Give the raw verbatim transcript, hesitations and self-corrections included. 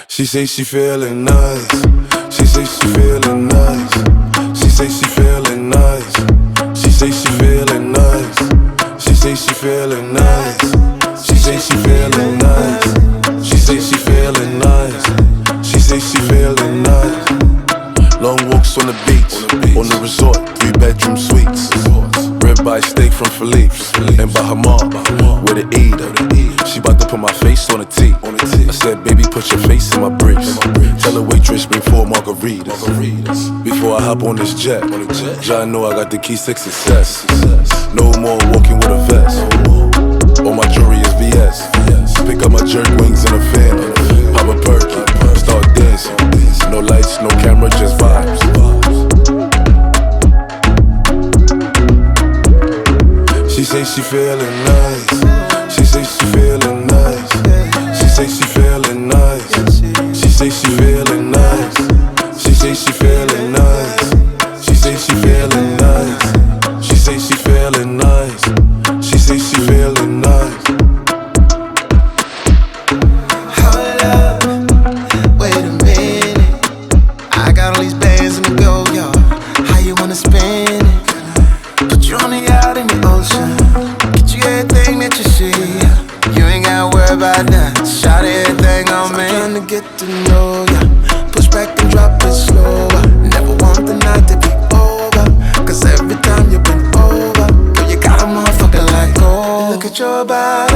She say she feeling nice. She say she feeling nice. She say she feeling nice. She say she feeling nice. She say she feeling nice. She say she feeling nice. She say she feeling nice. She say she feeling nice. Long walks on the beach, on the resort, three bedroom suites. Ribeye steak from Philippe's, and Bahamar, with an E. She bout to put my face on a T. I said, baby, put your face in my briefs. Tell the waitress, bring four margaritas. Before I hop on this jet, y'all know I got the keys to success. No more walking with a vest. All my jewelry is V S. Pick up my jerk wings in a fan. Pop a perky, start dancing. No lights, no camera, just vibes. She say she feeling nice. She say she feeling nice. She say she feeling nice. She say she feeling nice. She say she feeling nice. She say she feeling nice. She say she feeling nice. She say she feeling nice. Hold up, wait a minute. I got all these bands in the go, yo. How you wanna spend it? Put you on the yacht in the ocean. Get you everything that you see. You ain't gotta worry about that. Shot everything on me. I'm trying to get to know ya. Push back and drop it slower. Never want the night to be over. Cause every time you been over, girl, you got a motherfucker like gold. Look at your body.